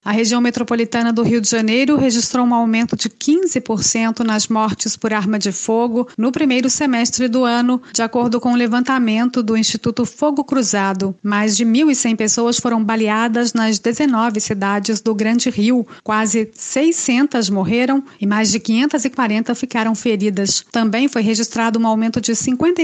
A região metropolitana do Rio de Janeiro registrou um aumento de 15% nas mortes por arma de fogo no primeiro semestre do ano, de acordo com o levantamento do Instituto Fogo Cruzado. Mais de 1.100 pessoas foram baleadas nas 19 cidades do Grande Rio, quase 600 morreram e mais de 540 ficaram feridas. Também foi registrado um aumento de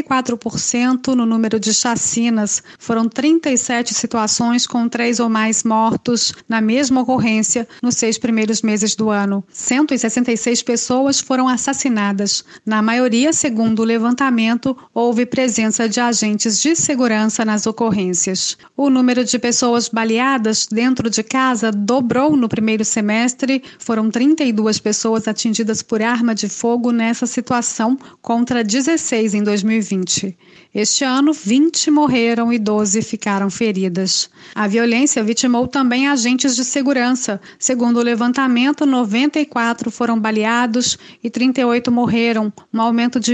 54% no número de chacinas. Foram 37 situações com 3 ou mais mortos na mesma ocorrência nos 6 primeiros meses do ano. 166 pessoas foram assassinadas. Na maioria, segundo o levantamento, houve presença de agentes de segurança nas ocorrências. O número de pessoas baleadas dentro de casa dobrou no primeiro semestre. Foram 32 pessoas atingidas por arma de fogo nessa situação, contra 16 em 2020. Este ano, 20 morreram e 12 ficaram feridas. A violência vitimou também agentes de segurança. Segundo o levantamento, 94 foram baleados e 38 morreram, um aumento de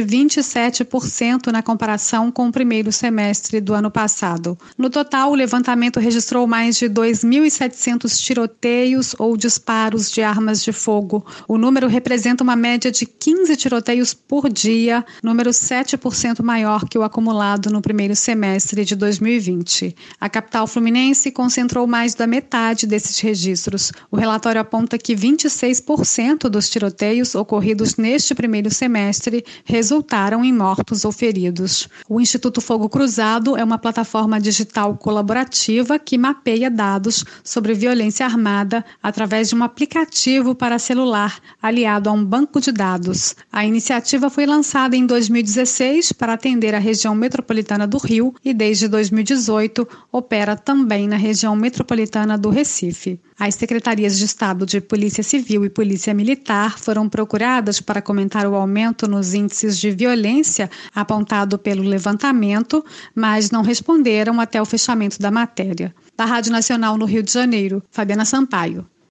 27% na comparação com o primeiro semestre do ano passado. No total, o levantamento registrou mais de 2.700 tiroteios ou disparos de armas de fogo. O número representa uma média de 15 tiroteios por dia, número 7% maior que o acumulado no primeiro semestre de 2020. A capital fluminense concentrou mais da metade desses registros. O relatório aponta que 26% dos tiroteios ocorridos neste primeiro semestre resultaram em mortos ou feridos. O Instituto Fogo Cruzado é uma plataforma digital colaborativa que mapeia dados sobre violência armada através de um aplicativo para celular aliado a um banco de dados. A iniciativa foi lançada em 2016 para atender a região metropolitana do Rio e desde 2018 opera também na região metropolitana do Recife. As secretarias de Estado de Polícia Civil e Polícia Militar foram procuradas para comentar o aumento nos índices de violência apontado pelo levantamento, mas não responderam até o fechamento da matéria. Da Rádio Nacional no Rio de Janeiro, Fabiana Sampaio.